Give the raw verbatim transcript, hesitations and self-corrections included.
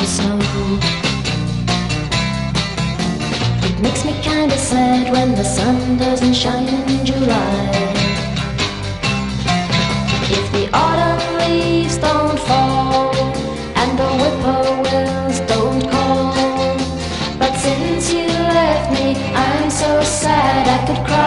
snow. It makes me kinda sad when the sun doesn't shine in July. If the autumn leaves don't fall and the whippoorwills don't call, but since you left me I'm so sad I could cry.